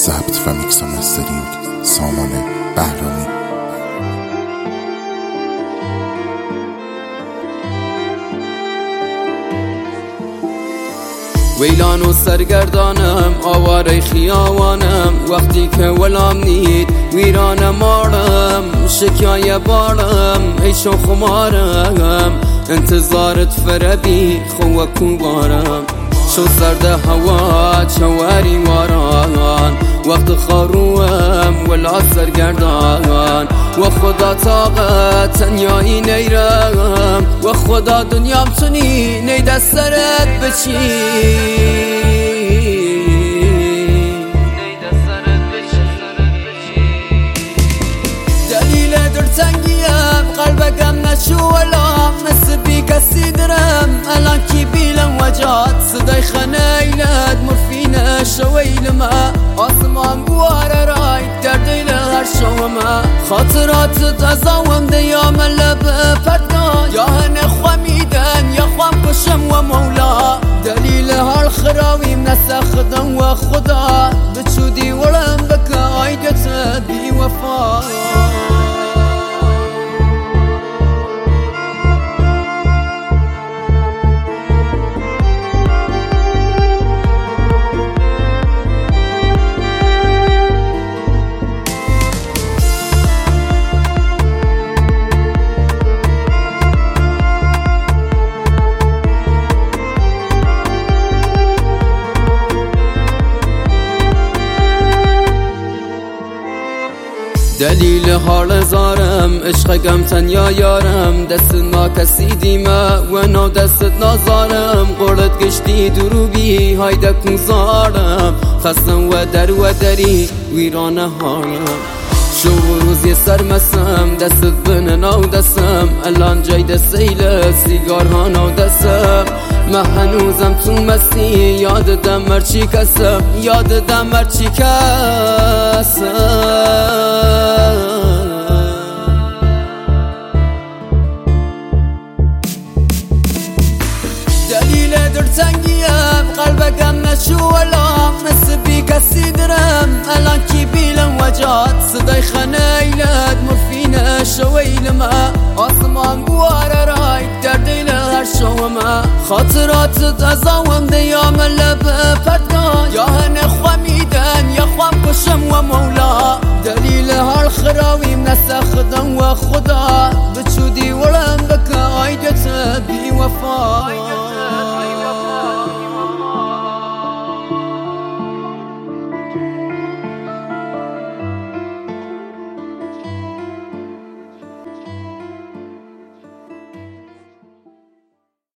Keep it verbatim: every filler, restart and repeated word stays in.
ضبط و میکس و مسترینگ سامان بهرامی. ویلان و سرگردانم آواره خیاوانم، وقتی که ولام نید ویران مارم، شکای بارم ای شو خمارم، انتظارت فربی خواه کوبارم، شو سرد هوا چواری واران، وقت خاروم ولا سرگردان، و خدا طاقت تنیایی نیرم، و خدا دنیام تونی نیده سرت بچی. دلیل درتنگیم قلبکم نشو ولام، نسبی کسی درم الان کی بیلم وجات، صدای خنیلت مرفینه شویل ما، آسمان بواره رای دردیل هر شوما، خاطرات تزاوم دیام لب پردان، یا هنه خوامیدن یا خوام کشم و مولا، دلیل هر خراویم نسخدم و خدا، بچودی ولم بکا آیدت بی وفا. دلیل حال زارم عشقم تنیا یارم، دست نا کسی دیمه و نو دستت نازارم، قرد گشتی دروبی هایده کنزارم، خستم و در و دری ویرانه هارم، شو روزی سرمسم دستت بنه نو دستم، الان جای دستیل سیگار ها نو دستم، من هنوزم تو مستی یاد دمر چی کسم، یاد دمر چی کسم. دلیل درتنگیم قلبکم نشو ولام، نسبی کسی درم الان کی بیلم وجات، صدای خنیلت مرفینه شویل ما، آسمان بواره رای دردیل هر شوما، خاطرات تزاوم دیام لب پردان، یا هنه خوامیدن یا خوام کشم و مولا، دلیل هر خراویم نسخدم و خدا، بچودی ولم بکا آیدت بی وفا.